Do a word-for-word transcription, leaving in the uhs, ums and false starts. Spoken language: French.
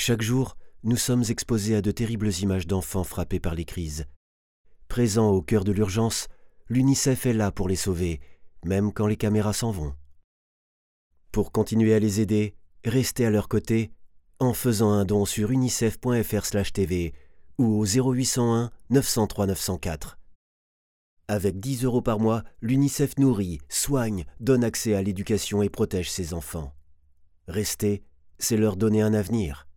Chaque jour, nous sommes exposés à de terribles images d'enfants frappés par les crises. Présent au cœur de l'urgence, l'UNICEF est là pour les sauver, même quand les caméras s'en vont. Pour continuer à les aider, restez à leur côté en faisant un don sur unicef point fr slash tv ou au zéro huit cent un neuf cent trois neuf cent quatre. Avec dix euros par mois, l'UNICEF nourrit, soigne, donne accès à l'éducation et protège ses enfants. Rester, c'est leur donner un avenir.